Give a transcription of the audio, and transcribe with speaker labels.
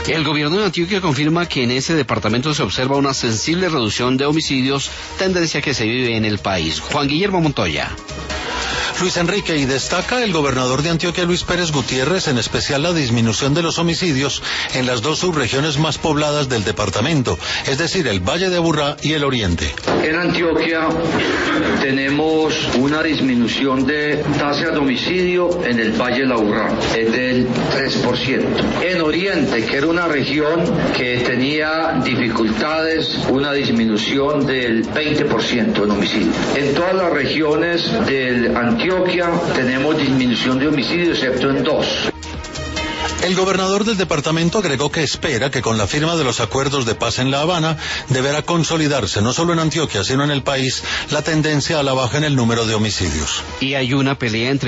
Speaker 1: El gobierno de Antioquia confirma que en ese departamento se observa una sensible reducción de homicidios, tendencia que se vive en el país. Juan Guillermo Montoya.
Speaker 2: Luis Enrique, y destaca el gobernador de Antioquia, Luis Pérez Gutiérrez, en especial la disminución de los homicidios en las dos subregiones más pobladas del departamento, es decir, el Valle de Aburrá y el Oriente.
Speaker 3: En Antioquia tenemos una disminución de tasa de homicidio en el Valle de Aburrá, es del 3%. En Oriente, que era una región que tenía dificultades, una disminución del 20% en homicidio. En todas las regiones del Antioquia tenemos disminución de homicidios, excepto en dos.
Speaker 2: El gobernador del departamento agregó que espera que con la firma de los acuerdos de paz en La Habana deberá consolidarse no solo en Antioquia, sino en el país, la tendencia a la baja en el número de homicidios.
Speaker 1: Y hay una pelea entre